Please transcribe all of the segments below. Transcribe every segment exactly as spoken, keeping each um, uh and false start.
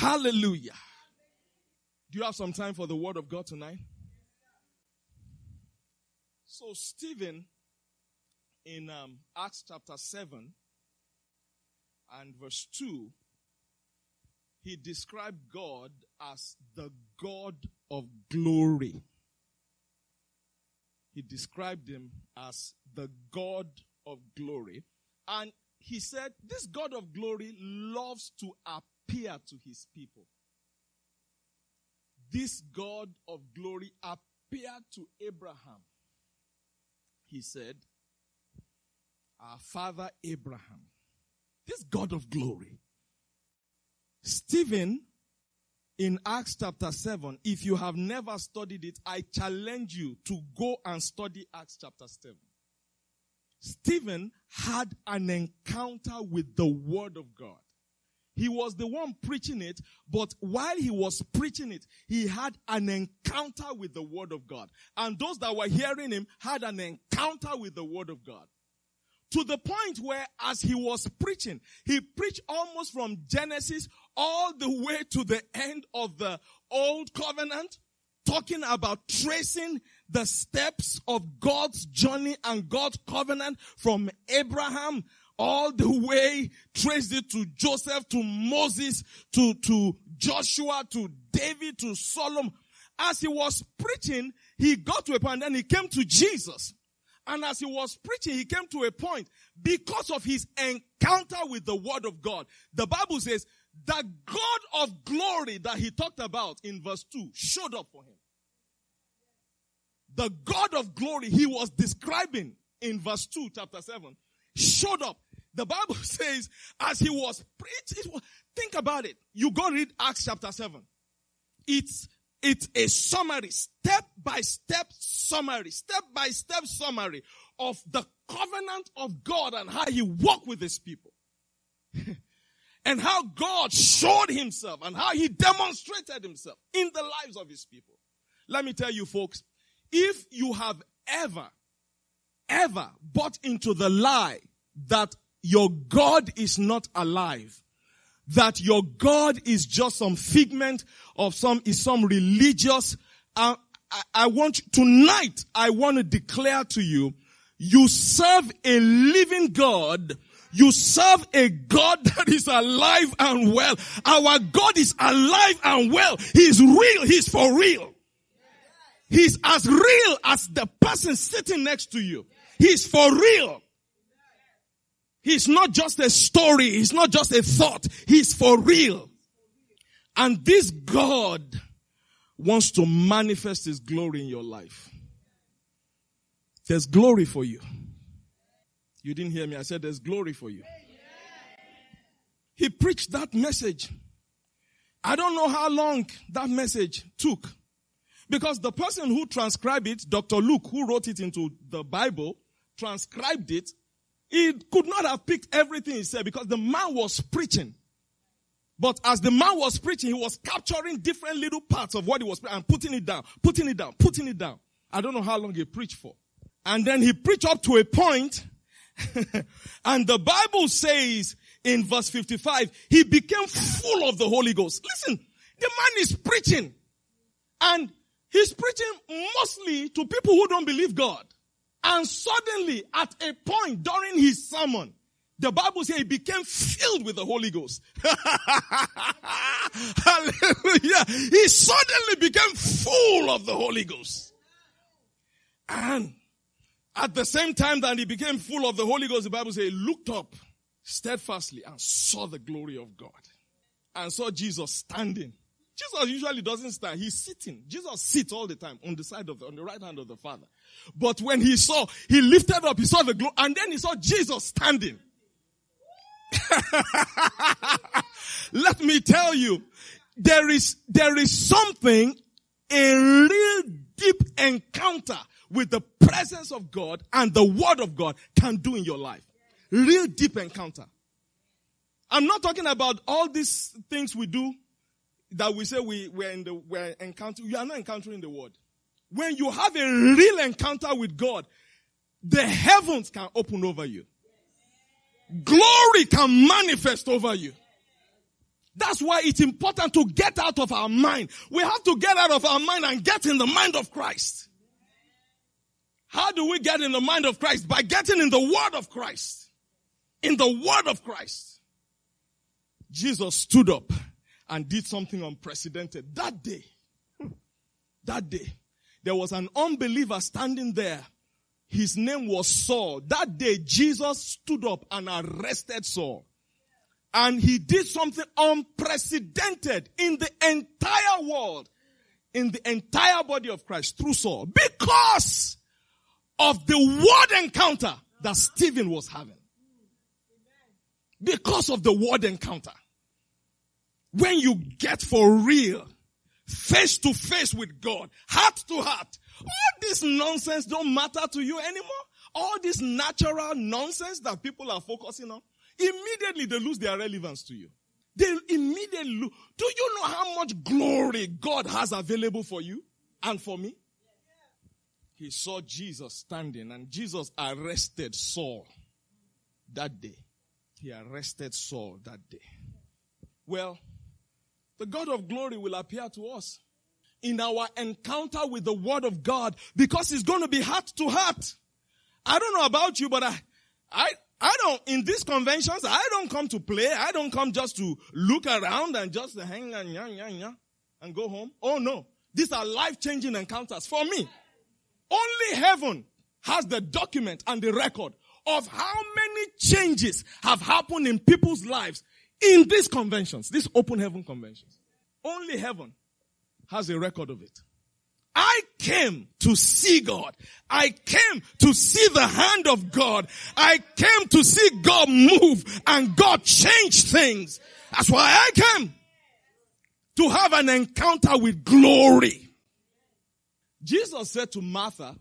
Hallelujah. Do you have some time for the word of God tonight? So Stephen, in um, Acts chapter seven and verse two, he described God as the God of glory. He described him as the God of glory. And he said, this God of glory loves to appear to his people. This God of glory appeared to Abraham. He said, our father Abraham. This God of glory. Stephen, in Acts chapter seven, if you have never studied it, I challenge you to go and study Acts chapter seven. Stephen had an encounter with the word of God. He was the one preaching it, but while he was preaching it, he had an encounter with the word of God. And those that were hearing him had an encounter with the word of God. To the point where, as he was preaching, he preached almost from Genesis all the way to the end of the Old Covenant, talking about tracing the steps of God's journey and God's covenant from Abraham all the way, traced it to Joseph, to Moses, to, to Joshua, to David, to Solomon. As he was preaching, he got to a point, and then he came to Jesus. And as he was preaching, he came to a point, because of his encounter with the word of God. The Bible says, the God of glory that he talked about in verse two showed up for him. The God of glory he was describing in verse two, chapter seven, showed up. The Bible says, as he was preaching, think about it. You go read Acts chapter seven. It's It's a summary, step-by-step summary, step-by-step summary of the covenant of God and how he walked with his people. And how God showed himself and how he demonstrated himself in the lives of his people. Let me tell you folks, if you have ever, ever bought into the lie that your God is not alive, that your God is just some figment of some, is some religious, uh, I, I want, tonight, I want to declare to you, you serve a living God. You serve a God that is alive and well. Our God is alive and well. He's real. He's for real. He's as real as the person sitting next to you. He's for real. He's not just a story. He's not just a thought. He's for real. And this God wants to manifest his glory in your life. There's glory for you. You didn't hear me. I said there's glory for you. He preached that message. I don't know how long that message took. Because the person who transcribed it, Doctor Luke, who wrote it into the Bible, transcribed it. He could not have picked everything he said because the man was preaching. But as the man was preaching, he was capturing different little parts of what he was preaching and putting it down, putting it down, putting it down. I don't know how long he preached for. And then he preached up to a point, and the Bible says in verse fifty-five, he became full of the Holy Ghost. Listen, the man is preaching, and he's preaching mostly to people who don't believe God. And suddenly, at a point during his sermon, the Bible says he became filled with the Holy Ghost. Hallelujah. He suddenly became full of the Holy Ghost. And at the same time that he became full of the Holy Ghost, the Bible says he looked up steadfastly and saw the glory of God. And saw Jesus standing. Jesus usually doesn't stand. He's sitting. Jesus sits all the time on the side of the, on the right hand of the Father. But when he saw, he lifted up, he saw the glory, and then he saw Jesus standing. Let me tell you, there is, there is something, a real deep encounter with the presence of God and the word of God can do in your life. Real deep encounter. I'm not talking about all these things we do that we say we, we're in the, we're encountering. You are not encountering the word. When you have a real encounter with God, the heavens can open over you. Glory can manifest over you. That's why it's important to get out of our mind. We have to get out of our mind and get in the mind of Christ. How do we get in the mind of Christ? By getting in the word of Christ. In the word of Christ. Jesus stood up and did something unprecedented. That day, that day, there was an unbeliever standing there. His name was Saul. That day, Jesus stood up and arrested Saul. And he did something unprecedented in the entire world, in the entire body of Christ through Saul, because of the word encounter that Stephen was having. Because of the word encounter. When you get for real, face to face with God, heart to heart, all this nonsense don't matter to you anymore. All this natural nonsense that people are focusing on, immediately they lose their relevance to you. They immediately lose. Do you know how much glory God has available for you and for me? He saw Jesus standing, and Jesus arrested Saul that day. He arrested Saul that day. Well, the God of glory will appear to us in our encounter with the word of God, because it's going to be heart to heart. I don't know about you, but I, I, I don't, in these conventions, I don't come to play. I don't come just to look around and just hang and yeah, yeah, yeah, and go home. Oh no. These are life-changing encounters for me. Only heaven has the document and the record of how many changes have happened in people's lives in these conventions, these open heaven conventions. Only heaven has a record of it. I came to see God. I came to see the hand of God. I came to see God move and God change things. That's why I came to have an encounter with glory. Jesus said to Martha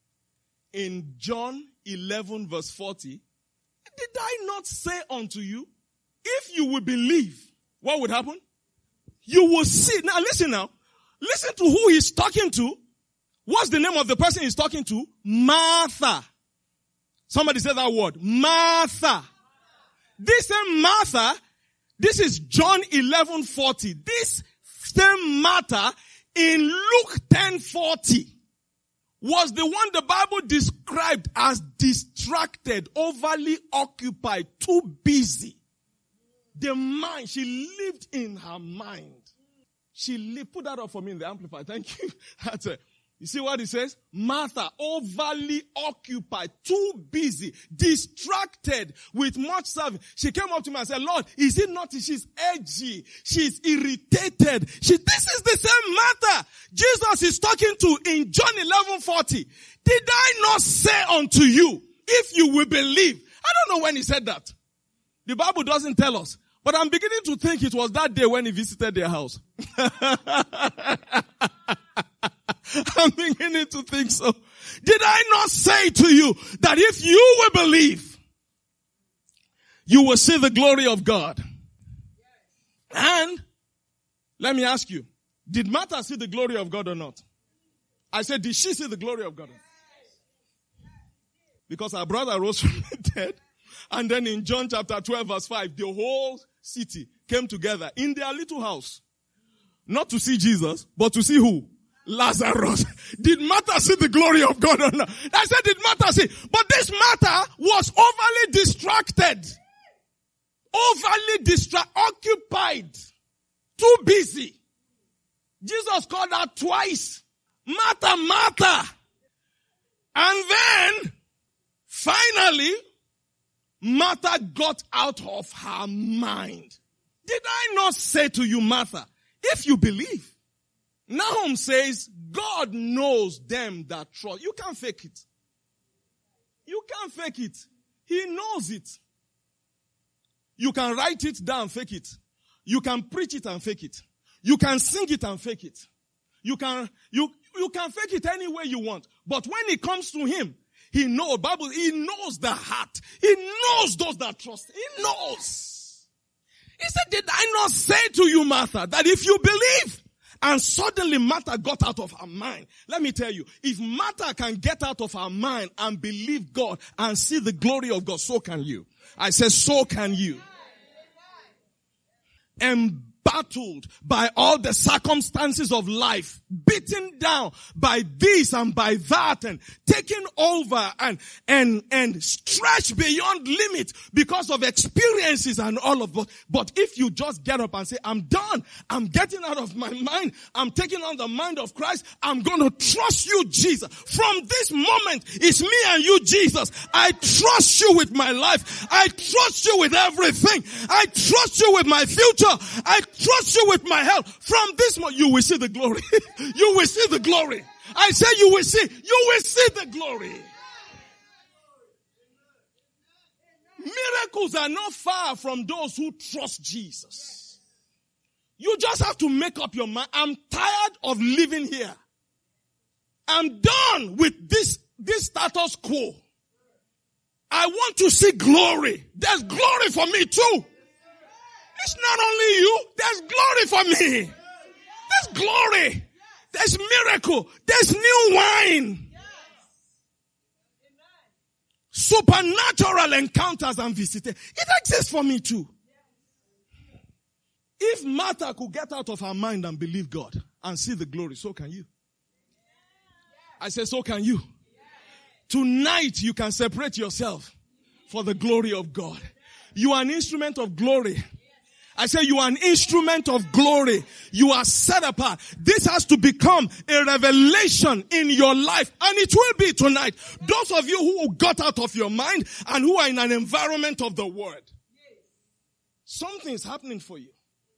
in John eleven verse forty, did I not say unto you, if you will believe, what would happen? You will see. Now listen now. Listen to who he's talking to. What's the name of the person he's talking to? Martha. Somebody say that word. Martha. This same Martha, this is John eleven forty. This same Martha in Luke ten forty was the one the Bible described as distracted, overly occupied, too busy. The mind, she lived in her mind. She lived, put that up for me in the Amplified. Thank you. That's it. You see what it says? Martha, overly occupied, too busy, distracted with much serving. She came up to me and said, Lord, is it not she's edgy? She's irritated. She, this is the same Martha Jesus is talking to in John eleven forty. Did I not say unto you, if you will believe? I don't know when he said that. The Bible doesn't tell us. But I'm beginning to think it was that day when he visited their house. I'm beginning to think so. Did I not say to you that if you will believe, you will see the glory of God? And let me ask you, did Martha see the glory of God or not? I said, did she see the glory of God? Because her brother rose from the dead. And then in John chapter twelve verse five, the whole city came together in their little house. Not to see Jesus, but to see who? Lazarus. Did Martha see the glory of God or not? I said, did Martha see? But this Martha was overly distracted. Overly distracted, occupied. Too busy. Jesus called her twice. Martha, Martha. And then, finally, Martha got out of her mind. Did I not say to you, Martha, if you believe? Nahum says, God knows them that trust. You can't fake it. You can't fake it. He knows it. You can write it down, fake it. You can preach it and fake it. You can sing it and fake it. You can, you, you can fake it any way you want. But when it comes to him, he knows, Bible, he knows the heart. He knows those that trust. He knows. He said, did I not say to you, Martha, that if you believe? And suddenly Martha got out of her mind. Let me tell you, if Martha can get out of her mind and believe God and see the glory of God, so can you. I said, so can you. embattled by all the circumstances of life, beaten down by this and by that, and taken over and and and stretched beyond limit because of experiences and all of that. But if you just get up and say, I'm done, I'm getting out of my mind, I'm taking on the mind of Christ, I'm going to trust you, Jesus. From this moment, it's me and you, Jesus. I trust you with my life. I trust you with everything. I trust you with my future. I trust you with my health. From this moment, you will see the glory. You will see the glory. I say you will see. You will see the glory. Miracles are not far from those who trust Jesus. You just have to make up your mind. I'm tired of living here. I'm done with this, this status quo. I want to see glory. There's glory for me too. It's not only you. There's glory for me. There's glory. There's miracle. There's new wine. Supernatural encounters and visitations. It exists for me too. If Martha could get out of her mind and believe God and see the glory, so can you. I say, so can you. Tonight you can separate yourself for the glory of God. You are an instrument of glory. I say you are an instrument of glory. You are set apart. This has to become a revelation in your life. And it will be tonight. Those of you who got out of your mind and who are in an environment of the word. Something's happening for you.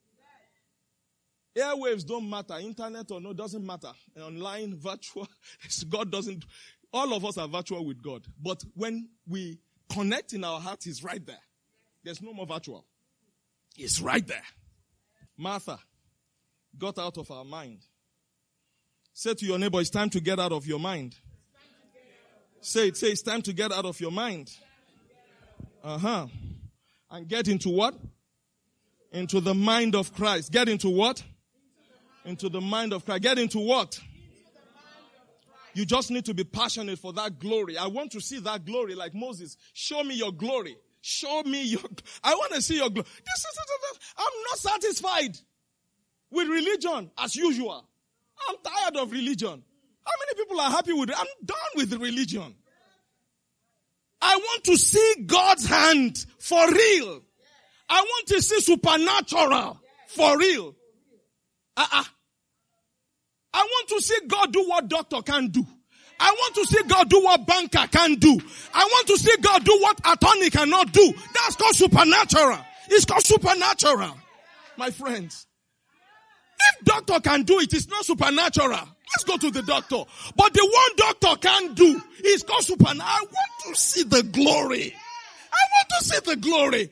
Airwaves don't matter. Internet or no, doesn't matter. Online, virtual. God doesn't. All of us are virtual with God. But when we connect in our hearts, He's right there. There's no more virtual. It's right there. Martha got out of her mind. Say to your neighbor, it's time to get out of your mind. Say it, say it's time to get out of your mind. Uh-huh. And get into what? Into the mind of Christ. Get into what? Into the mind of Christ. Get into what? You just need to be passionate for that glory. I want to see that glory like Moses. Show me your glory. Show me your, I want to see your glory. This is, I'm not satisfied with religion as usual. I'm tired of religion. How many people are happy with it? I'm done with religion. I want to see God's hand for real. I want to see supernatural for real. Uh-uh. I want to see God do what doctor can do. I want to see God do what banker can do. I want to see God do what attorney cannot do. That's called supernatural. It's called supernatural. My friends. If doctor can do it, it's not supernatural. Let's go to the doctor. But the one doctor can do is called supernatural. I want to see the glory. I want to see the glory.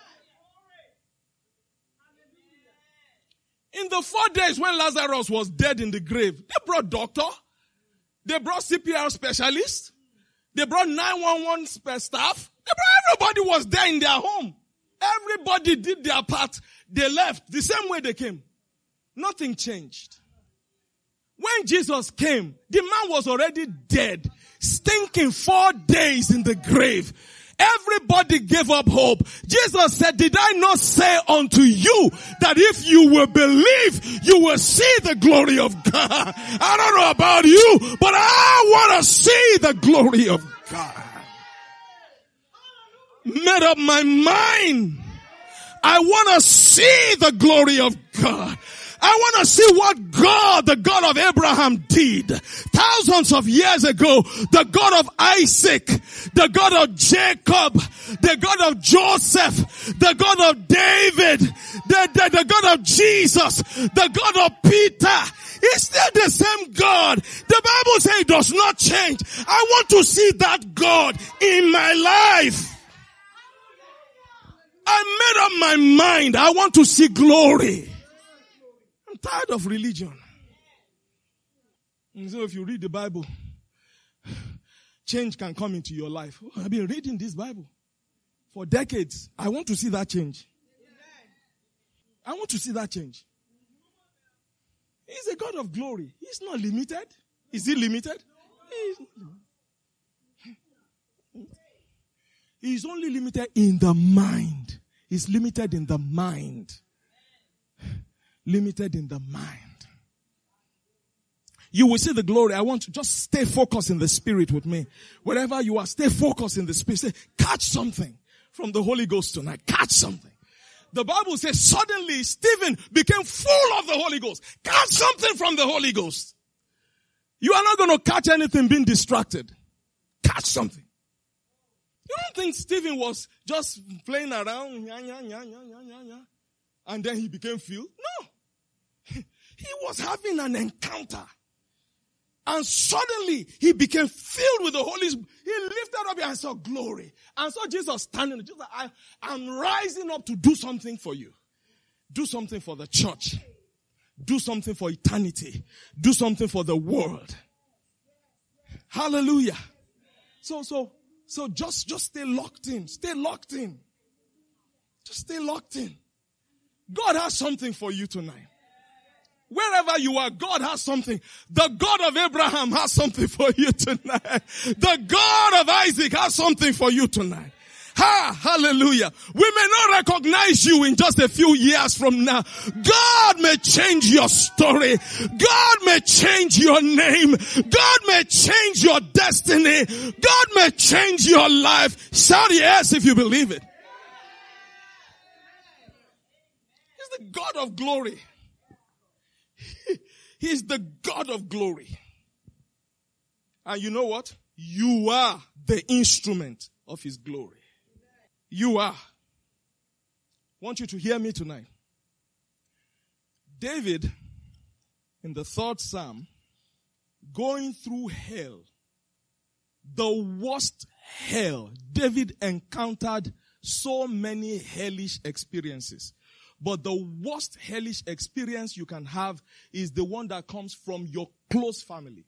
In the four days when Lazarus was dead in the grave, they brought doctor. They brought C P R specialists. They brought nine one one staff. They brought, everybody was there in their home. Everybody did their part. They left the same way they came. Nothing changed. When Jesus came, the man was already dead, stinking four days in the grave. Everybody gave up hope. Jesus said, did I not say unto you that if you will believe, you will see the glory of God? I don't know about you, but I want to see the glory of God. Made up my mind. I want to see the glory of God. I want to see what God, the God of Abraham, did thousands of years ago. The God of Isaac, the God of Jacob, the God of Joseph, the God of David, the, the, the God of Jesus, the God of Peter. It's still the same God. The Bible says it does not change. I want to see that God in my life. I made up my mind. I want to see glory. I'm tired of religion. And so if you read the Bible, change can come into your life. Oh, I've been reading this Bible for decades. I want to see that change. I want to see that change. He's a God of glory. He's not limited. Is he limited? He's only limited in the mind. He's limited in the mind. limited in the mind. You will see the glory. I want to just stay focused in the spirit with me. Wherever you are, stay focused in the spirit. Say, catch something from the Holy Ghost tonight. Catch something. The Bible says suddenly Stephen became full of the Holy Ghost. Catch something from the Holy Ghost. You are not going to catch anything being distracted. Catch something. You don't think Stephen was just playing around, yeah, yeah, yeah, yeah, yeah, yeah, and then he became filled? No. He was having an encounter. And suddenly he became filled with the Holy Spirit. He lifted up and saw glory. And saw Jesus standing. Jesus, I, I'm rising up to do something for you. Do something for the church. Do something for eternity. Do something for the world. Hallelujah. So, so, so just, just stay locked in. Stay locked in. Just stay locked in. God has something for you tonight. Wherever you are, God has something. The God of Abraham has something for you tonight. The God of Isaac has something for you tonight. Ha! Hallelujah. We may not recognize you in just a few years from now. God may change your story. God may change your name. God may change your destiny. God may change your life. Shout yes if you believe it. He's the God of glory. He's the God of glory. And you know what? You are the instrument of His glory. You are. I want you to hear me tonight. David, in the third Psalm, going through hell, the worst hell. David encountered so many hellish experiences. But the worst hellish experience you can have is the one that comes from your close family.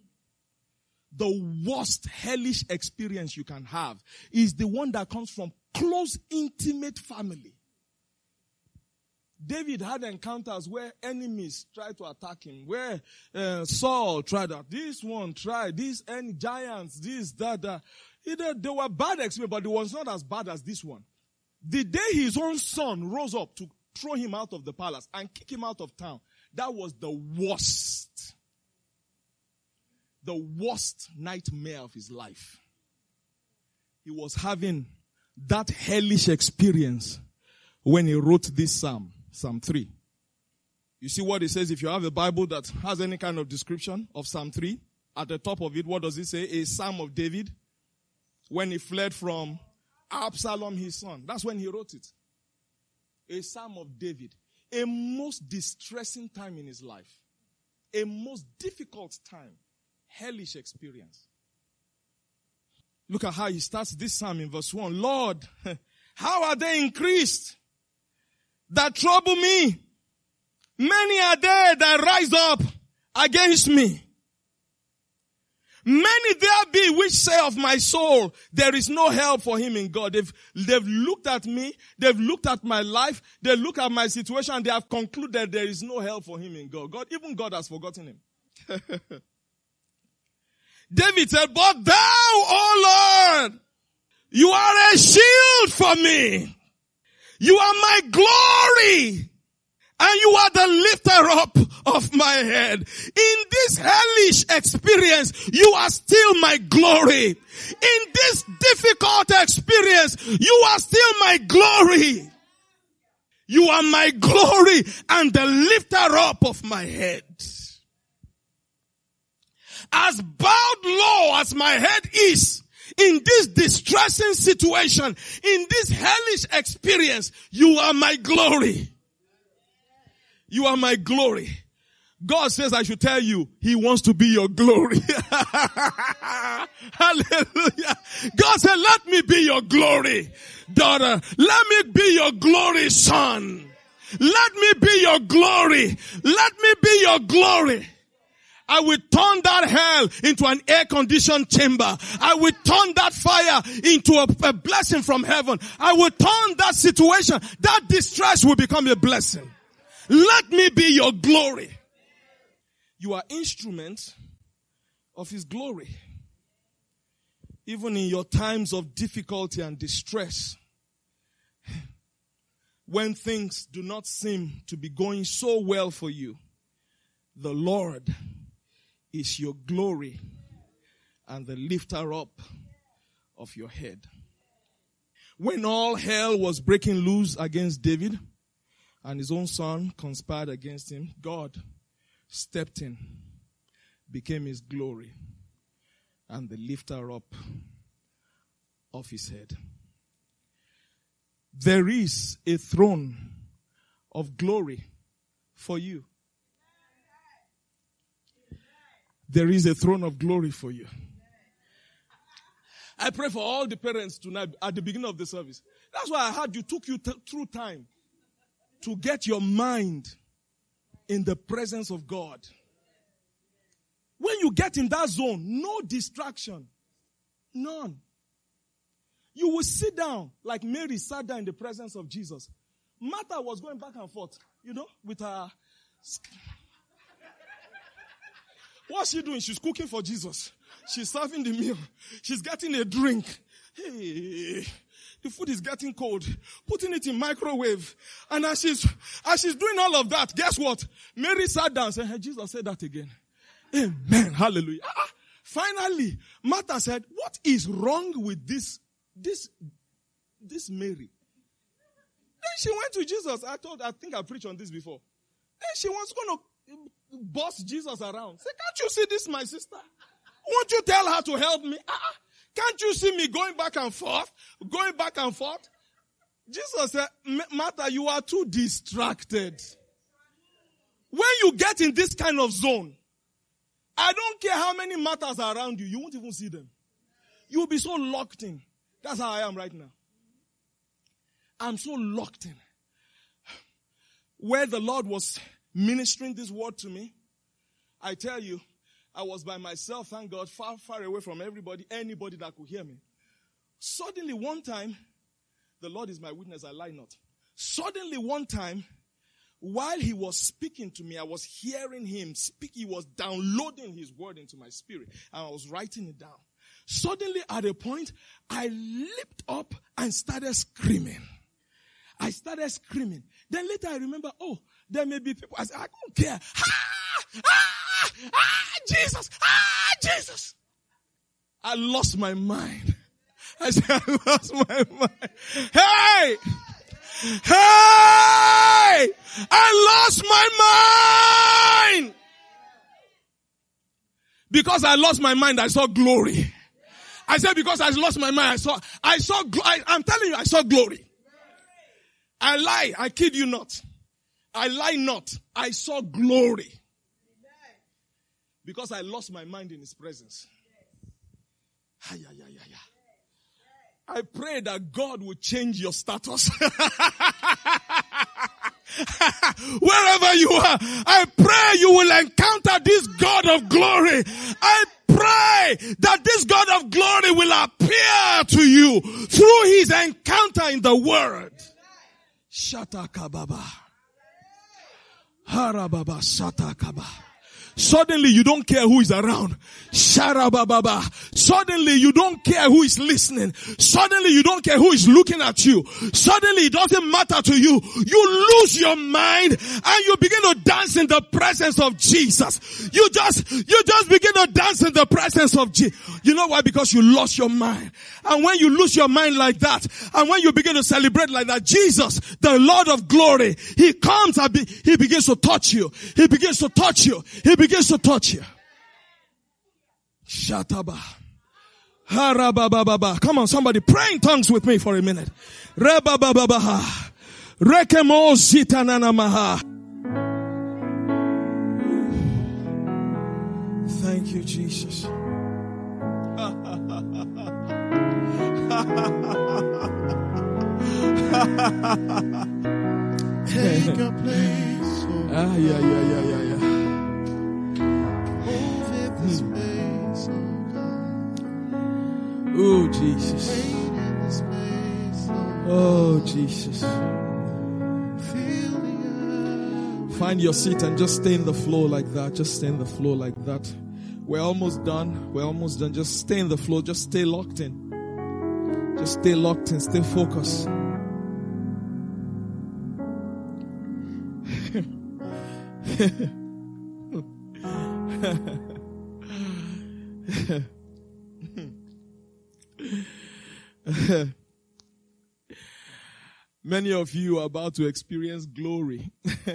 The worst hellish experience you can have is the one that comes from close, intimate family. David had encounters where enemies tried to attack him, where uh, Saul tried that. This one tried, these any giants, this, that, that. Either they were bad experiences, but it was not as bad as this one. The day his own son rose up to throw him out of the palace and kick him out of town, that was the worst. The worst nightmare of his life. He was having that hellish experience when he wrote this psalm, Psalm three. You see what it says? If you have a Bible that has any kind of description of Psalm three, at the top of it, what does it say? A psalm of David when he fled from Absalom, his son. That's when he wrote it. A psalm of David. A most distressing time in his life. A most difficult time. Hellish experience. Look at how he starts this psalm in verse one. Lord, how are they increased that trouble me? Many are there that rise up against me. Many there be which say of my soul, there is no help for him in God. They've, they've looked at me, they've looked at my life, they look at my situation, and they have concluded there is no help for him in God. God, even God has forgotten him. David said, but thou, O Lord, you are a shield for me. You are my glory. And you are the lifter up of my head. In this hellish experience, you are still my glory. In this difficult experience, you are still my glory. You are my glory and the lifter up of my head. As bowed low as my head is, in this distressing situation, in this hellish experience, you are my glory. You are my glory. God says I should tell you, He wants to be your glory. Hallelujah. God said, let me be your glory, daughter. Let me be your glory, son. Let me be your glory. Let me be your glory. I will turn that hell into an air-conditioned chamber. I will turn that fire into a, a blessing from heaven. I will turn that situation, that distress will become a blessing. Let me be your glory. You are instruments of His glory. Even in your times of difficulty and distress, when things do not seem to be going so well for you, the Lord is your glory and the lifter up of your head. When all hell was breaking loose against David and his own son conspired against him, God stepped in, became his glory and the lifter up of his head. There is a throne of glory for you. There is a throne of glory for you. I pray for all the parents tonight at the beginning of the service. That's why I heard you took you t- through time to get your mind in the presence of God. When you get in that zone, no distraction. None. You will sit down like Mary sat down in the presence of Jesus. Martha was going back and forth, you know, with her... What's she doing? She's cooking for Jesus. She's serving the meal. She's getting a drink. Hey, the food is getting cold. Putting it in microwave. And as she's, as she's doing all of that, guess what? Mary sat down and said, hey, Jesus said that again. Amen. Hallelujah. Ah, finally, Martha said, what is wrong with this, this, this Mary? Then she went to Jesus. I told, I think I preached on this before. Then she was going to boss Jesus around. Say, can't you see this, my sister? Won't you tell her to help me? Uh-uh. Can't you see me going back and forth? Going back and forth? Jesus said, Martha, you are too distracted. When you get in this kind of zone, I don't care how many Marthas are around you, you won't even see them. You'll be so locked in. That's how I am right now. I'm so locked in. Where the Lord was ministering this word to me, I tell you, I was by myself, thank God, far, far away from everybody, anybody that could hear me. Suddenly one time, the Lord is my witness, I lie not. Suddenly one time, while he was speaking to me, I was hearing him speak, he was downloading his word into my spirit, and I was writing it down. Suddenly at a point, I leaped up and started screaming. I started screaming. Then later I remember, oh, there may be people. I said, I don't care. Ah! Ah! Ah! Jesus! Ah! Jesus! I lost my mind. I said, I lost my mind. Hey! Hey! I lost my mind! Because I lost my mind, I saw glory. I said, because I lost my mind, I saw, I saw, I, I'm telling you, I saw glory. I lie, I kid you not. I lie not. I saw glory. Because I lost my mind in his presence. I pray that God will change your status. Wherever you are, I pray you will encounter this God of glory. I pray that this God of glory will appear to you through his encounter in the word. Shatakababa. Harababa Shatakaba. Suddenly you don't care who is around. Sharabababa. Suddenly you don't care who is listening. Suddenly you don't care who is looking at you. Suddenly it doesn't matter to you. You lose your mind and you begin to dance in the presence of Jesus. You just, you just begin to dance in the presence of Jesus. You know why? Because you lost your mind. And when you lose your mind like that, and when you begin to celebrate like that, Jesus, the Lord of glory, he comes and be, he begins to touch you. He begins to touch you. He begins to touch you. Shataba. Harabababa. Come on, somebody pray in tongues with me for a minute. Rebababaha. Rekemo zitananamaha. Thank you, Jesus. Take a place. Oh ah, yeah, yeah, yeah, yeah, yeah. Move this place, oh God. Oh, Jesus. Wait in this place, oh, Oh, Jesus. feel the earth. Find your seat and just stay in the flow like that. Just stay in the flow like that. We're almost done. We're almost done. Just stay in the flow. Just stay locked in. Just stay locked in. Stay focused. Many of you are about to experience glory.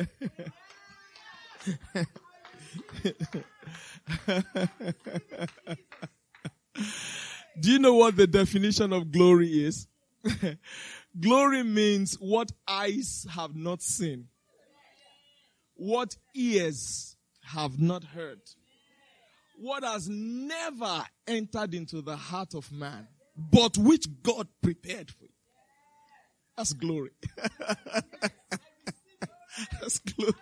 Do you know what the definition of glory is? Glory means what eyes have not seen, what ears have not heard, what has never entered into the heart of man, but which God prepared for you. That's glory. That's glory.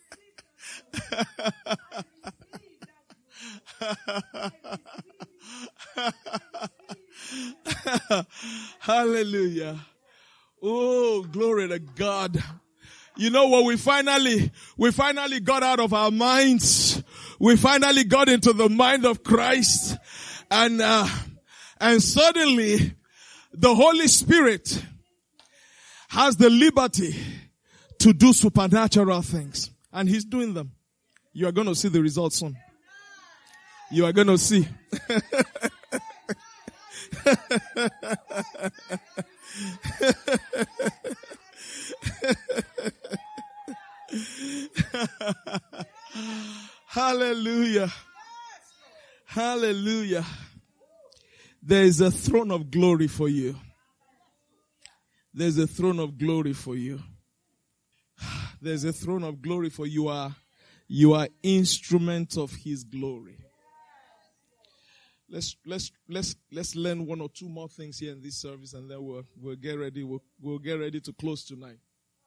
Hallelujah. Oh, glory to God. You know what? We finally, we finally got out of our minds. We finally got into the mind of Christ. And, uh, and suddenly the Holy Spirit has the liberty to do supernatural things. And He's doing them. You are going to see the results soon. You are going to see. Hallelujah. Hallelujah. There is a throne of glory for you. There's a throne of glory for you. There's a throne of glory for you. You are, you are instruments of His glory. Let's, let's, let's, let's learn one or two more things here in this service, and then we'll, we'll get ready. We'll, we'll get ready to close tonight.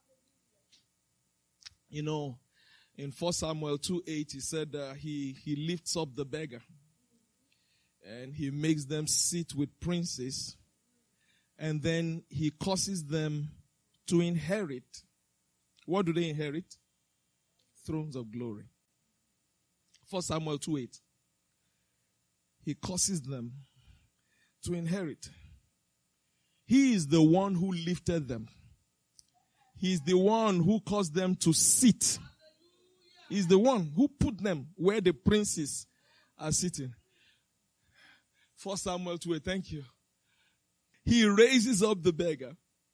You know, in First Samuel two eight, he said, uh, he, he lifts up the beggar and he makes them sit with princes, and then he causes them to inherit. What do they inherit? Thrones of glory. First Samuel two eight. He causes them to inherit. He is the one who lifted them. He is the one who caused them to sit. He is the one who put them where the princes are sitting. First Samuel two eight, thank you. He raises up the beggar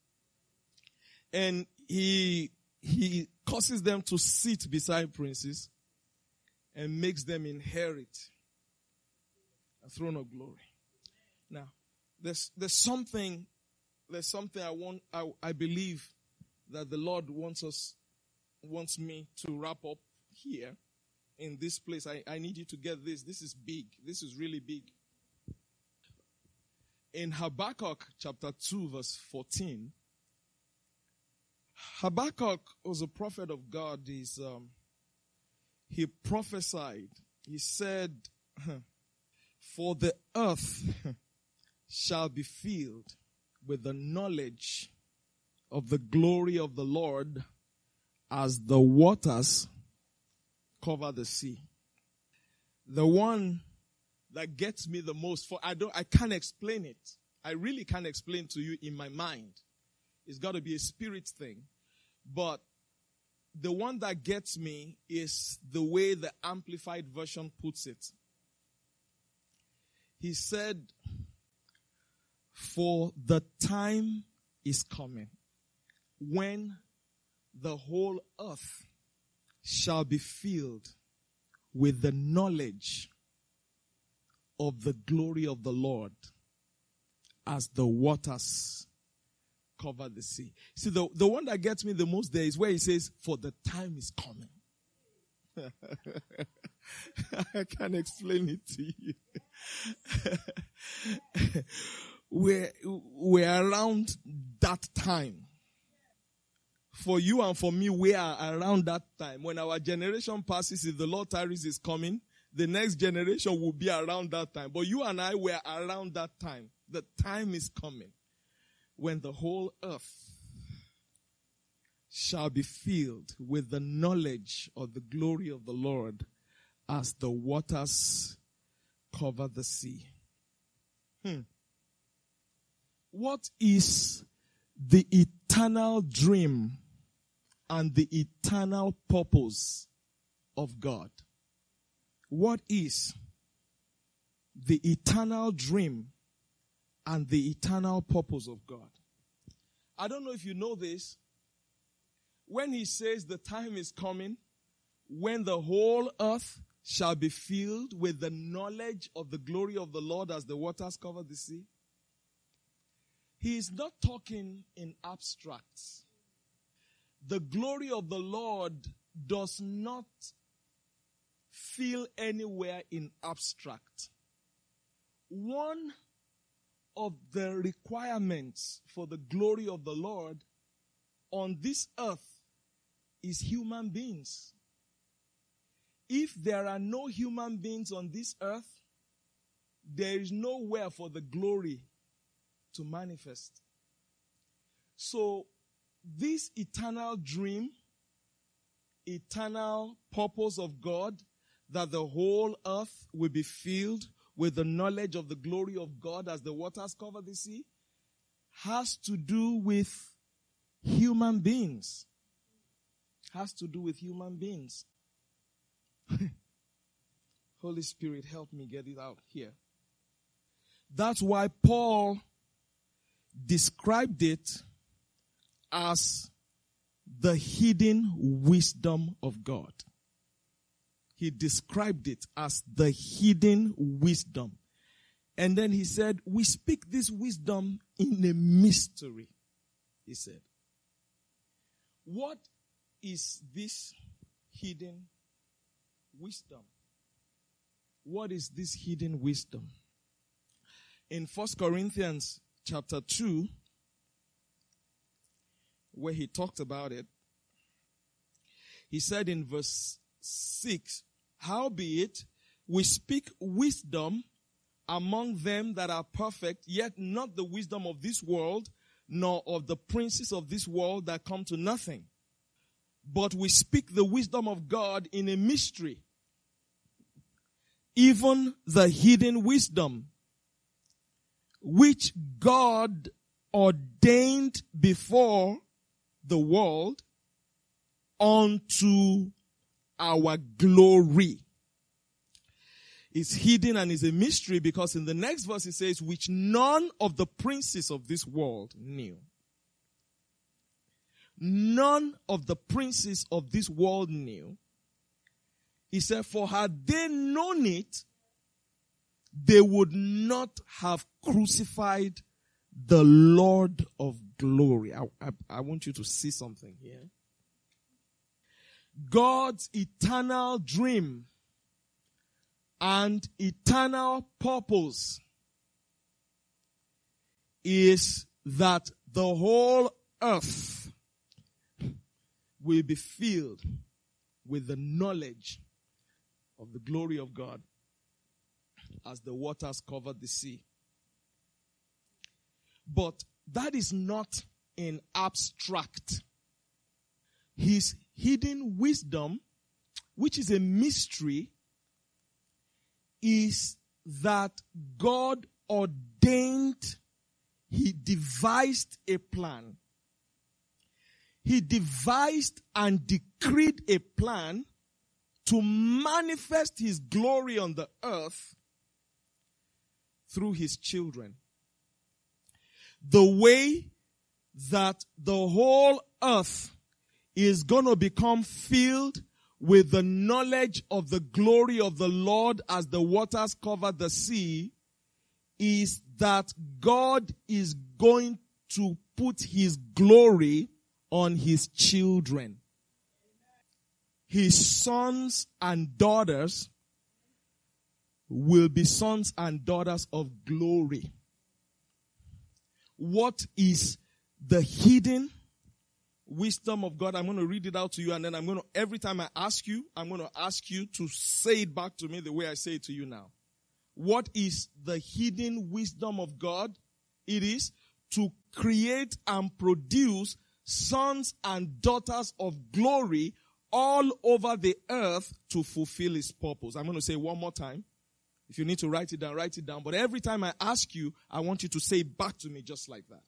and he, he causes them to sit beside princes and makes them inherit a throne of glory. Now, there's there's something, there's something I want, I, I believe that the Lord wants us, wants me to wrap up here in this place. I, I need you to get this. This is big. This is really big. In Habakkuk chapter two verse fourteen, Habakkuk was a prophet of God. He's, um, he prophesied. He said, for the earth shall be filled with the knowledge of the glory of the Lord as the waters cover the sea. The one that gets me the most, for I don't, I can't explain it. I really can't explain to you in my mind. It's got to be a spirit thing. But the one that gets me is the way the Amplified Version puts it. He said, for the time is coming when the whole earth shall be filled with the knowledge of the glory of the Lord as the waters cover the sea. See, the, the one that gets me the most there is where he says, for the time is coming. I can't explain it to you. we're, we're around that time. For you and for me, we are around that time. When our generation passes, if the Lord tarries is coming, the next generation will be around that time. But you and I were around that time. The time is coming when the whole earth shall be filled with the knowledge of the glory of the Lord as the waters cover the sea. Hmm. What is the eternal dream and the eternal purpose of God? What is the eternal dream and the eternal purpose of God? I don't know if you know this. When he says the time is coming when the whole earth shall be filled with the knowledge of the glory of the Lord as the waters cover the sea, he is not talking in abstracts. The glory of the Lord does not fill anywhere in abstract. One of the requirements for the glory of the Lord on this earth is human beings. If there are no human beings on this earth, there is nowhere for the glory to manifest. So, this eternal dream, eternal purpose of God, that the whole earth will be filled with the knowledge of the glory of God as the waters cover the sea, has to do with human beings. Has to do with human beings. Holy Spirit, help me get it out here. That's why Paul described it as the hidden wisdom of God. He described it as the hidden wisdom. And then he said, we speak this wisdom in a mystery, he said. What is this hidden wisdom? What is this hidden wisdom? In First Corinthians chapter two, where he talked about it, he said in verse six, howbeit we speak wisdom among them that are perfect, yet not the wisdom of this world, nor of the princes of this world that come to nothing. But we speak the wisdom of God in a mystery, even the hidden wisdom, which God ordained before the world unto our glory. It's hidden and is a mystery because in the next verse it says, which none of the princes of this world knew. None of the princes of this world knew. He said, for had they known it, they would not have crucified the Lord of glory. I, I, I want you to see something here. God's eternal dream and eternal purpose is that the whole earth will be filled with the knowledge of the glory of God as the waters cover the sea. But that is not in abstract. His hidden wisdom, which is a mystery, is that God ordained, He devised a plan. He devised and decreed a plan to manifest His glory on the earth through His children. The way that the whole earth is going to become filled with the knowledge of the glory of the Lord as the waters cover the sea is that God is going to put His glory on His children. His sons and daughters will be sons and daughters of glory. What is the hidden wisdom of God? I'm going to read it out to you, and then I'm going to, every time I ask you, I'm going to ask you to say it back to me the way I say it to you now. What is the hidden wisdom of God? It is to create and produce sons and daughters of glory all over the earth to fulfill His purpose. I'm going to say it one more time. If you need to write it down, write it down. But every time I ask you, I want you to say it back to me just like that.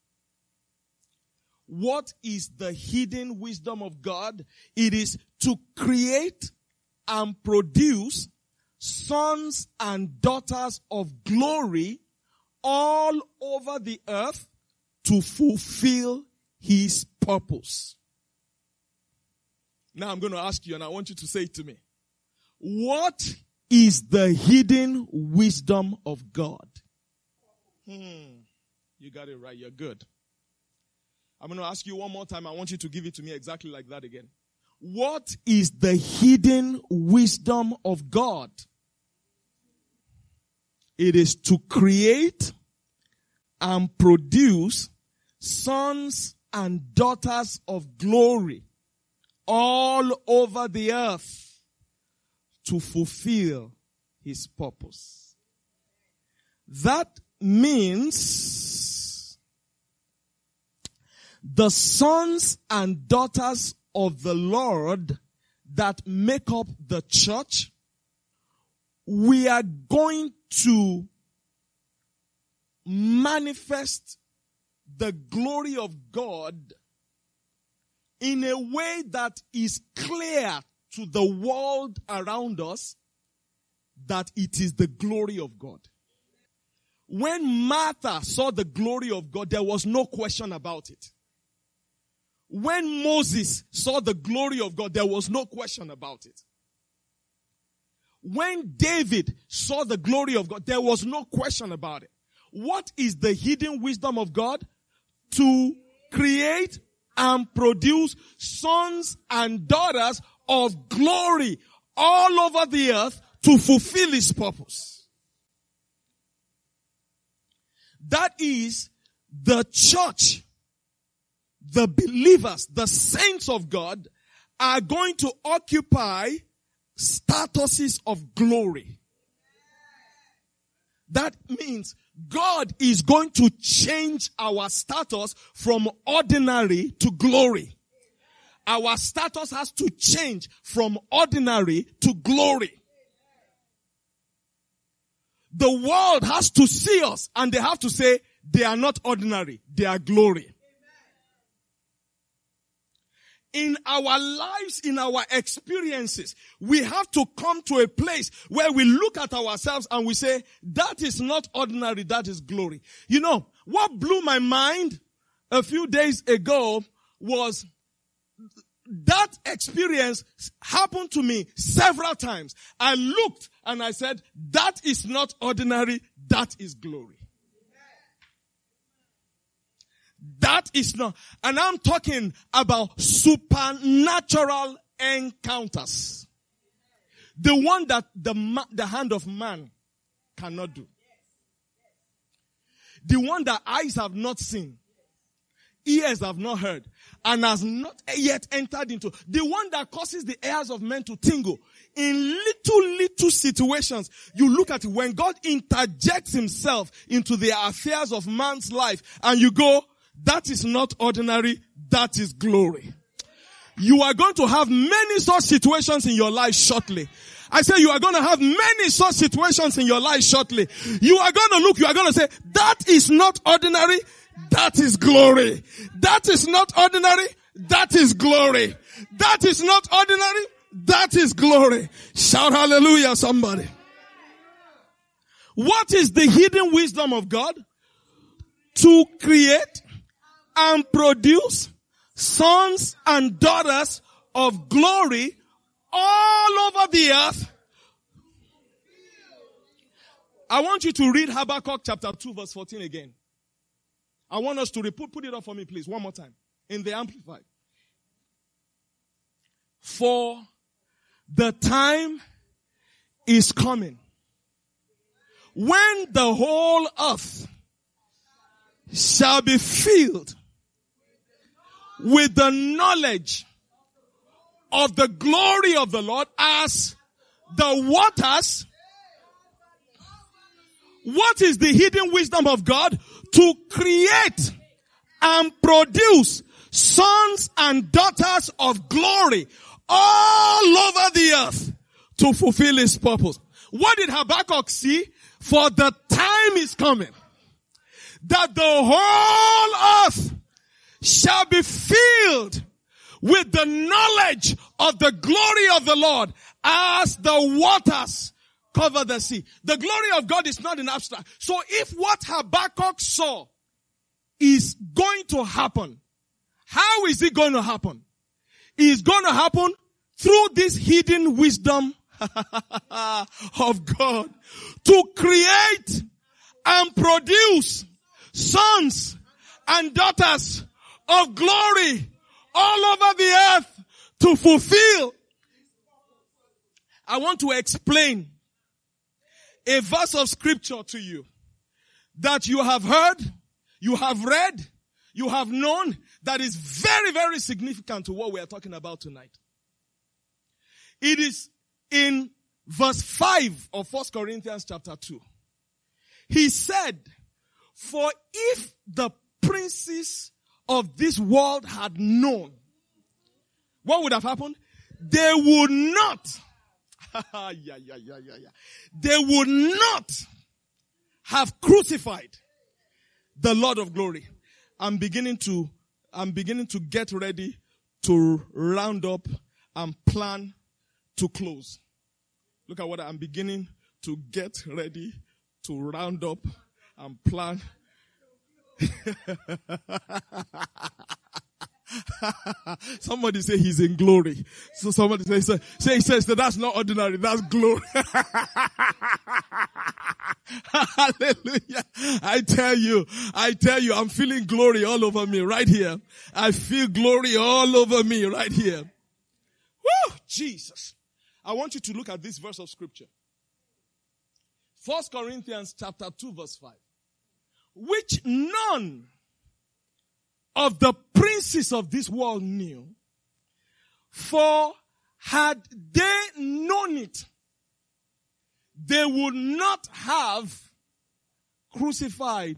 What is the hidden wisdom of God? It is to create and produce sons and daughters of glory all over the earth to fulfill his purpose. Now I'm going to ask you, and I want you to say it to me. What is the hidden wisdom of God? Hmm. You got it right. You're good. I'm going to ask you one more time. I want you to give it to me exactly like that again. What is the hidden wisdom of God? It is to create and produce sons and daughters of glory all over the earth to fulfill his purpose. That means the sons and daughters of the Lord that make up the church, we are going to manifest the glory of God in a way that is clear to the world around us that it is the glory of God. When Martha saw the glory of God, there was no question about it. When Moses saw the glory of God, there was no question about it. When David saw the glory of God, there was no question about it. What is the hidden wisdom of God? To create and produce sons and daughters of glory all over the earth to fulfill his purpose. That is the church, the believers, the saints of God are going to occupy statuses of glory. That means God is going to change our status from ordinary to glory. Our status has to change from ordinary to glory. The world has to see us and they have to say they are not ordinary, they are glory. In our lives, in our experiences, we have to come to a place where we look at ourselves and we say, that is not ordinary, that is glory. You know, what blew my mind a few days ago was that experience happened to me several times. I looked and I said, that is not ordinary, that is glory. That is not, and I'm talking about supernatural encounters. The one that the, the hand of man cannot do. The one that eyes have not seen, ears have not heard, and has not yet entered into. The one that causes the ears of men to tingle. In little, little situations, you look at it when God interjects himself into the affairs of man's life, and you go, that is not ordinary, that is glory. You are going to have many such situations in your life shortly. I say you are going to have many such situations in your life shortly. You are going to look, you are going to say, that is not ordinary, that is glory. That is not ordinary, that is glory. That is not ordinary, that is glory. Shout hallelujah, somebody. What is the hidden wisdom of God? To create and produce sons and daughters of glory all over the earth. I want you to read Habakkuk chapter two verse fourteen again. I want us to repeat, put it up for me please, one more time, in the Amplified. For the time is coming when the whole earth shall be filled with the knowledge of the glory of the Lord as the waters. What is the hidden wisdom of God? To create and produce sons and daughters of glory all over the earth to fulfill his purpose. What did Habakkuk see? For the time is coming that the whole earth shall be filled with the knowledge of the glory of the Lord as the waters cover the sea. The glory of God is not in abstract. So if what Habakkuk saw is going to happen, how is it going to happen? It's going to happen through this hidden wisdom of God to create and produce sons and daughters of glory all over the earth to fulfill. I want to explain a verse of scripture to you that you have heard, you have read, you have known, that is very, very significant to what we are talking about tonight. It is in verse five of First Corinthians chapter two. He said, for if the princes of this world had known, what would have happened? They would not, yeah, yeah, yeah, yeah, yeah. They would not have crucified the Lord of glory. I'm beginning to, I'm beginning to get ready to round up and plan to close. Look at what I'm beginning to get ready to round up and plan. Somebody say he's in glory. So somebody say, say, say he says that that's not ordinary, that's glory. Hallelujah. I tell you, I tell you, I'm feeling glory all over me right here. I feel glory all over me right here. Woo! Jesus. I want you to look at this verse of scripture. First Corinthians chapter two verse five. Which none of the princes of this world knew, for had they known it, they would not have crucified.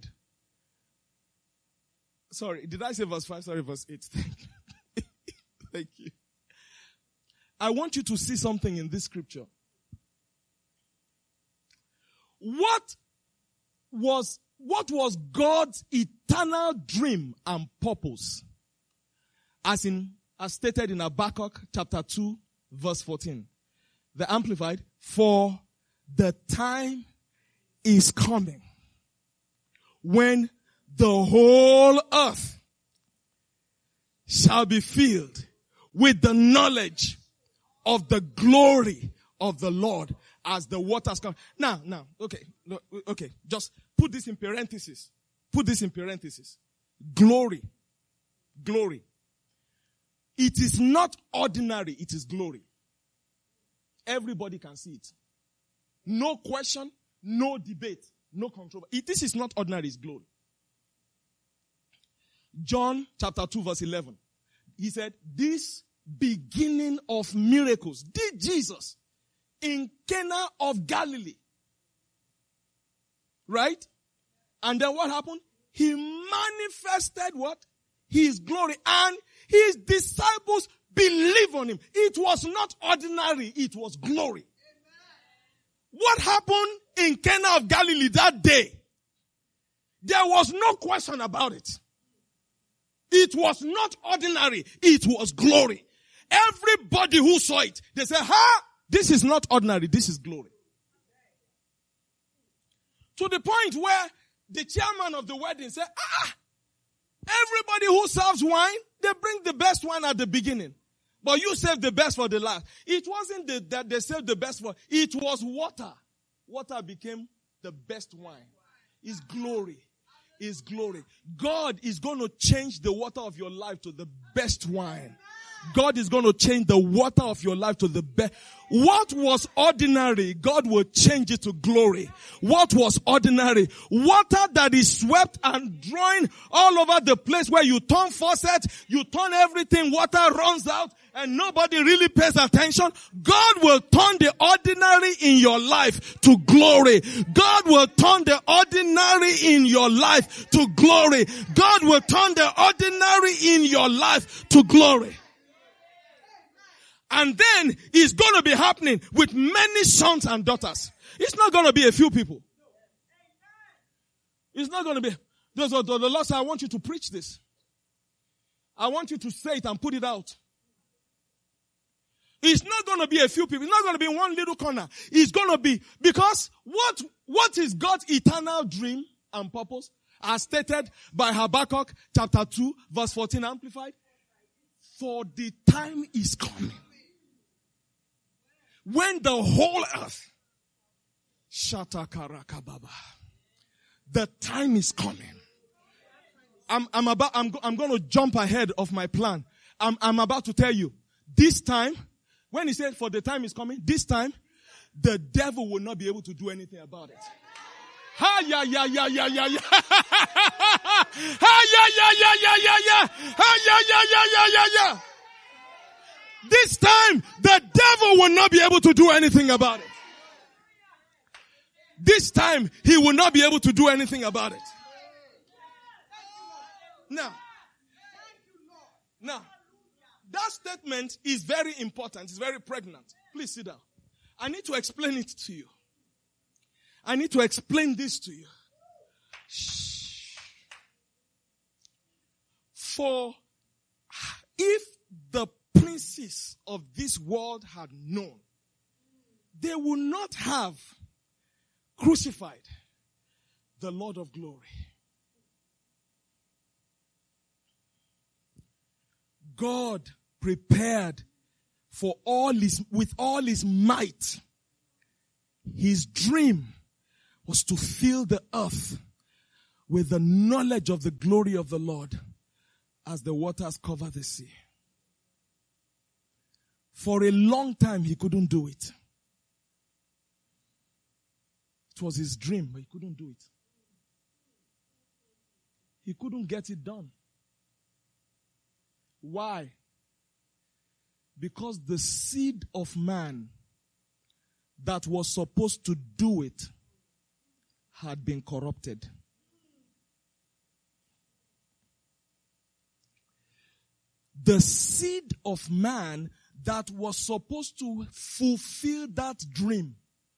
Sorry, did I say verse five? Sorry, verse eight. Thank you. Thank you. I want you to see something in this scripture. What was What was God's eternal dream and purpose? As in, as stated in Habakkuk chapter two, verse fourteen. The Amplified, for the time is coming when the whole earth shall be filled with the knowledge of the glory of the Lord as the waters come. Now, now, okay, okay, just put this in parentheses. Put this in parentheses. Glory. Glory. It is not ordinary, it is glory. Everybody can see it. No question, no debate, no controversy. This is not ordinary, it's glory. John chapter two verse eleven. He said, this beginning of miracles did Jesus in Cana of Galilee. Right? And then what happened? He manifested what? His glory. And his disciples believed on him. It was not ordinary. It was glory. Amen. What happened in Cana of Galilee that day? There was no question about it. It was not ordinary. It was glory. Everybody who saw it, they said, ha! This is not ordinary. This is glory. To the point where the chairman of the wedding said, ah, everybody who serves wine, they bring the best wine at the beginning. But you save the best for the last. It wasn't the, that they saved the best for. It was water. Water became the best wine. It's glory. It's glory. God is going to change the water of your life to the best wine. God is going to change the water of your life to the best. What was ordinary, God will change it to glory. What was ordinary? Water that is swept and drawn all over the place where you turn faucet, you turn everything, water runs out and nobody really pays attention. God will turn the ordinary in your life to glory. God will turn the ordinary in your life to glory. God will turn the ordinary in your life to glory. And then it's going to be happening with many sons and daughters. It's not going to be a few people. It's not going to be. The, the, the Lord said, I want you to preach this. I want you to say it and put it out. It's not going to be a few people. It's not going to be in one little corner. It's going to be, because what, what is God's eternal dream and purpose? As stated by Habakkuk chapter two, verse fourteen, amplified. For the time is coming when the whole earth, Shatakarakababa, the time is coming. I'm, I'm about, I'm, I'm going to jump ahead of my plan. I'm, I'm about to tell you, this time, when he said for the time is coming, this time, the devil will not be able to do anything about it. Ha ya ya ya ya ya ya. Ha ya ya ya ya ya ya. Ha ya ya ya ya ya ya. This time, the devil will not be able to do anything about it. This time, he will not be able to do anything about it. Now, now, that statement is very important. It's very pregnant. Please sit down. I need to explain it to you. I need to explain this to you. Shh. For if the princes of this world had known, they would not have crucified the Lord of glory. God prepared for all his, with all his might. His dream was to fill the earth with the knowledge of the glory of the Lord as the waters cover the sea. For a long time, he couldn't do it. It was his dream, but he couldn't do it. He couldn't get it done. Why? Because the seed of man that was supposed to do it had been corrupted. The seed of man that was supposed to fulfill that dream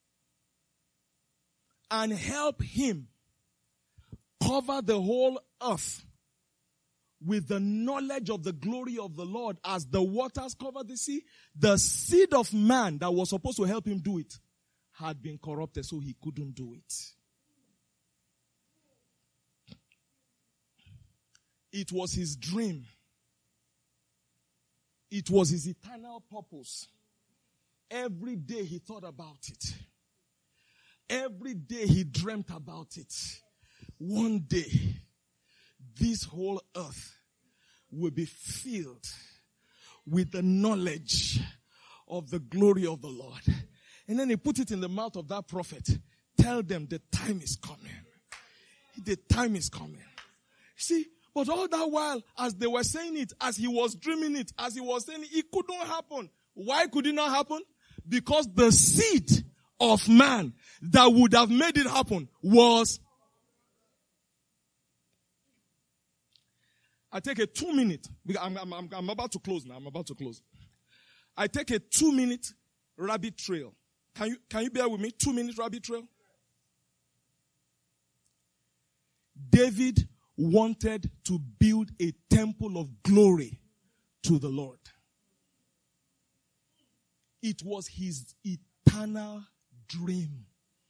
and help him cover the whole earth with the knowledge of the glory of the Lord as the waters cover the sea, the seed of man that was supposed to help him do it had been corrupted, so he couldn't do it. It was his dream. It was his eternal purpose. Every day he thought about it. Every day he dreamt about it. One day, this whole earth will be filled with the knowledge of the glory of the Lord. And then he put it in the mouth of that prophet. Tell them the time is coming. The time is coming. See, but all that while, as they were saying it, as he was dreaming it, as he was saying it, it couldn't happen. Why could it not happen? Because the seed of man that would have made it happen was... I take a two minute, I'm, I'm, I'm about to close now, I'm about to close. I take a two minute rabbit trail. Can you, can you bear with me? Two minute rabbit trail. David wanted to build a temple of glory to the Lord. It was his eternal dream.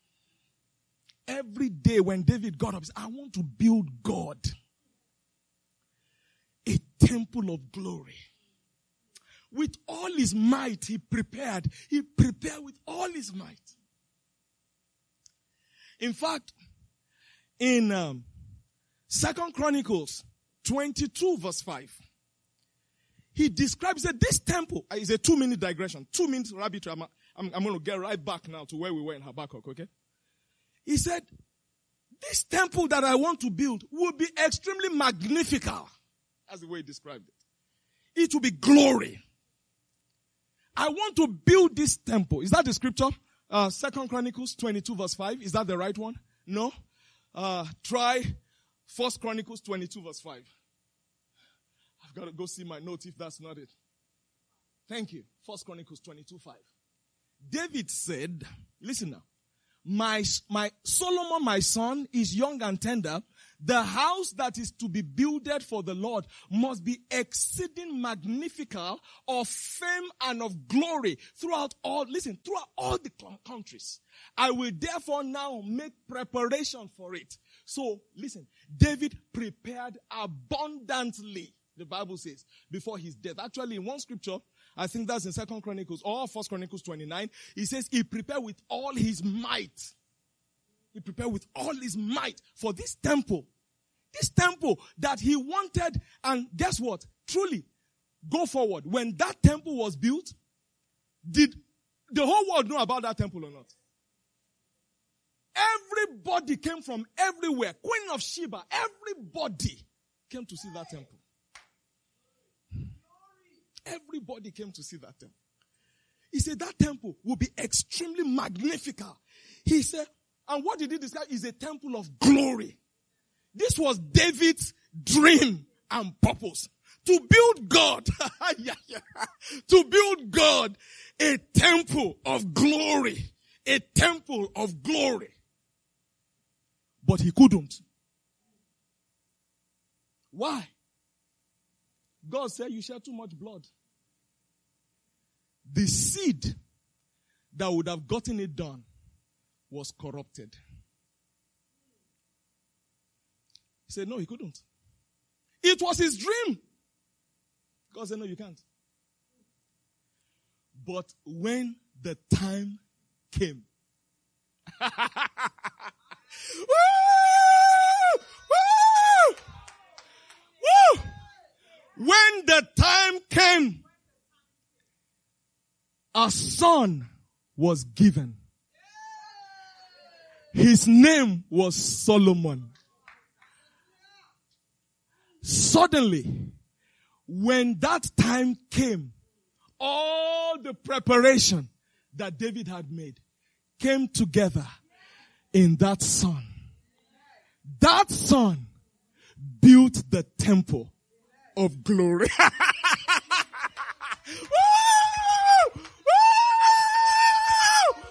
Every day when David got up, he said, I want to build God a temple of glory. With all his might, he prepared. He prepared with all his might. In fact, in um, Second Chronicles twenty-two verse five, he describes that this temple is a two-minute digression, two minutes rabbit trail. I'm, I'm, I'm going to get right back now to where we were in Habakkuk, okay? He said, this temple that I want to build will be extremely magnifical. That's the way he described it. It will be glory. I want to build this temple. Is that the scripture? Uh, Second Chronicles twenty-two verse five. Is that the right one? No. Uh, try First Chronicles twenty-two verse five. I've got to go see my notes if that's not it. Thank you. First Chronicles twenty-two five. David said, listen now. My, my, Solomon, my son, is young and tender. The house that is to be builded for the Lord must be exceeding magnifical, of fame and of glory throughout all, listen, throughout all the countries. I will therefore now make preparation for it. So, listen, David prepared abundantly, the Bible says, before his death. Actually, in one scripture, I think that's in Second Chronicles or First Chronicles twenty-nine, he says he prepared with all his might. He prepared with all his might for this temple. This temple that he wanted, and guess what? Truly, go forward. When that temple was built, did the whole world know about that temple or not? Everybody came from everywhere. Queen of Sheba, everybody came to see that temple. Everybody came to see that temple. He said that temple will be extremely magnifical. He said, and what did he describe? Is a temple of glory. This was David's dream and purpose. To build God, yeah, yeah. to build God a temple of glory. A temple of glory. But he couldn't. Why? God said you shed too much blood. The seed that would have gotten it done was corrupted. He said, no, he couldn't. It was his dream. God said, no, you can't. But when the time came, woo! Woo! Woo! When the time came, a son was given. His name was Solomon. Suddenly, when that time came, all the preparation that David had made came together in that son. That son built the temple of glory. Woo! Woo!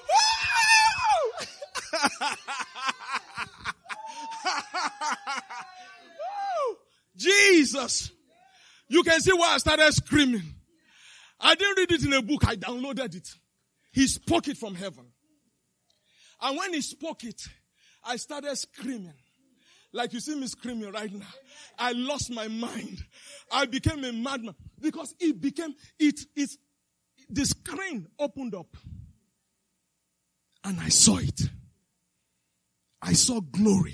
Woo! Jesus. You can see why I started screaming. I didn't read it in a book. I downloaded it. He spoke it from heaven. And when he spoke it, I started screaming. Like you see me screaming right now. I lost my mind. I became a madman. Because it became, it, it, the screen opened up. And I saw it. I saw glory.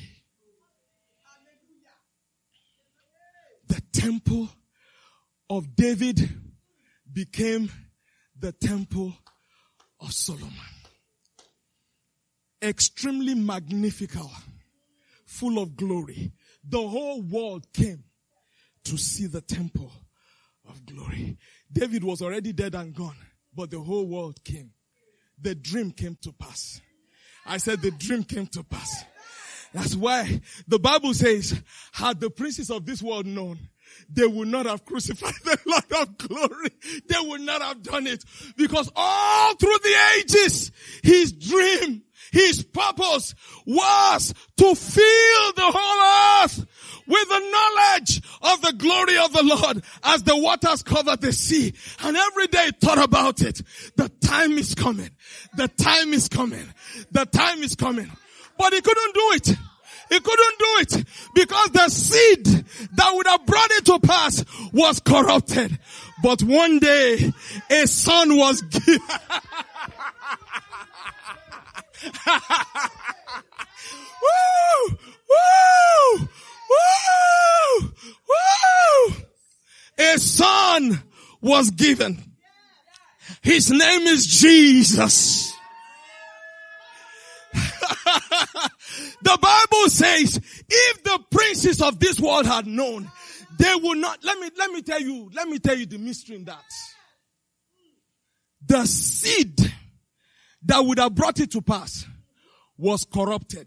The temple of David became the temple of Solomon. Extremely magnifical, full of glory. The whole world came to see the temple of glory. David was already dead and gone, but the whole world came. The dream came to pass. I said the dream came to pass. That's why the Bible says, had the princes of this world known, they would not have crucified the Lord of glory. They would not have done it. Because all through the ages, his dream, his purpose was to fill the whole earth with the knowledge of the glory of the Lord as the waters cover the sea. And every day he thought about it. The time is coming. The time is coming. The time is coming. But he couldn't do it. He couldn't do it because the seed that would have brought it to pass was corrupted. But one day, a son was given. Woo! Woo! Woo! Woo! A son was given. His name is Jesus. The Bible says, if the princes of this world had known, they would not, let me, let me tell you, let me tell you the mystery in that. The seed that would have brought it to pass was corrupted.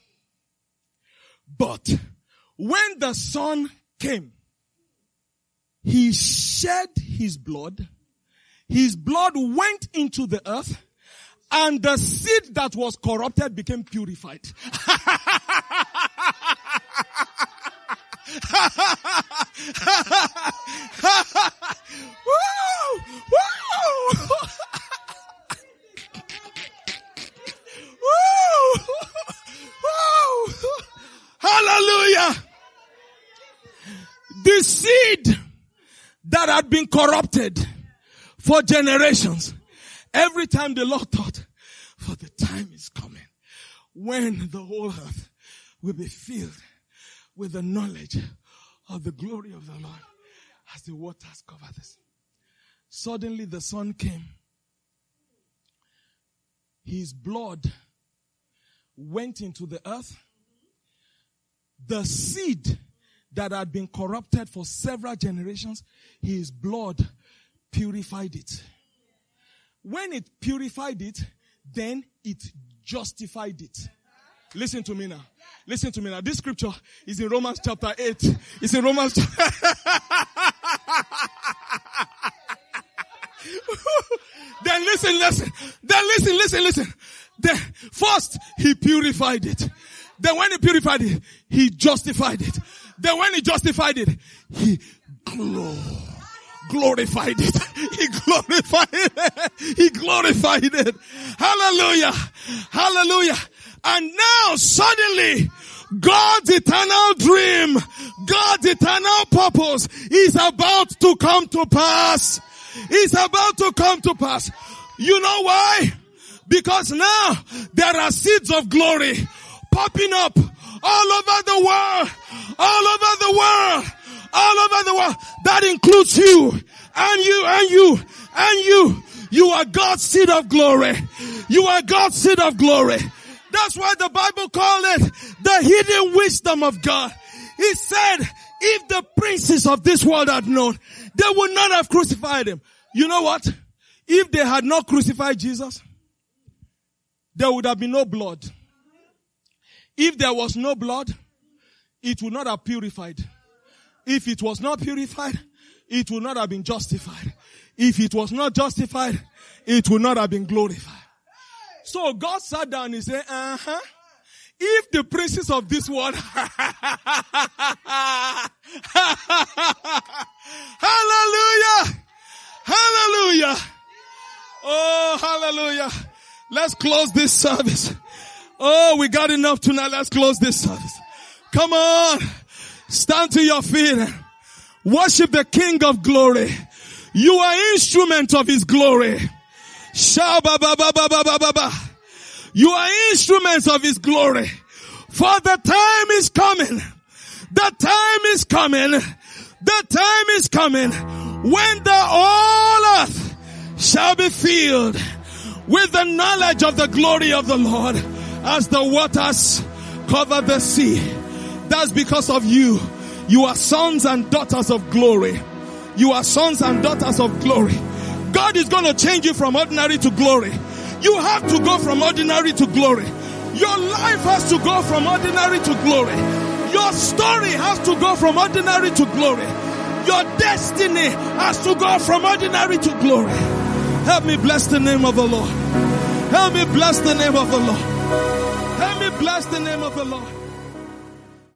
But when the son came, he shed his blood. His blood went into the earth. And the seed that was corrupted became purified. Woo! Woo! Woo! Woo! Hallelujah! The seed that had been corrupted for generations. Every time the Lord thought, for the time is coming when the whole earth will be filled with the knowledge of the glory of the Lord as the waters cover this. Suddenly the sun came. His blood went into the earth. The seed that had been corrupted for several generations, his blood purified it. When it purified it, then it justified it. Listen to me now. Listen to me now. This scripture is in Romans chapter eight. It's in Romans chapter Then listen, listen. Then listen, listen, listen. Then first he purified it. Then when he purified it, he justified it. Then when he justified it, he glorified. Glorified it. He glorified it. He glorified it. Hallelujah. Hallelujah. And now suddenly God's eternal dream, God's eternal purpose is about to come to pass. It's about to come to pass. You know why? Because now there are seeds of glory popping up all over the world. All over the world. All over the world. That includes you. And you, and you, and you. You are God's seed of glory. You are God's seed of glory. That's why the Bible called it the hidden wisdom of God. He said, if the princes of this world had known, they would not have crucified him. You know what? If they had not crucified Jesus, there would have been no blood. If there was no blood, it would not have purified. If it was not purified, it would not have been justified. If it was not justified, it would not have been glorified. So God sat down and said, uh-huh. If the princes of this world, hallelujah, hallelujah, oh, hallelujah. Let's close this service. Oh, we got enough tonight. Let's close this service. Come on. Stand to your feet. Worship the King of glory. You are instrument of his glory. Shabba-ba-ba-ba-ba-ba-ba. You are instruments of his glory. For the time is coming. The time is coming. The time is coming when the whole earth shall be filled with the knowledge of the glory of the Lord as the waters cover the sea. That's because of you. You are sons and daughters of glory. You are sons and daughters of glory. God is going to change you from ordinary to glory. You have to go from ordinary to glory. Your life has to go from ordinary to glory. Your story has to go from ordinary to glory. Your destiny has to go from ordinary to glory. Help me bless the name of the Lord. Help me bless the name of the Lord. Help me bless the name of the Lord.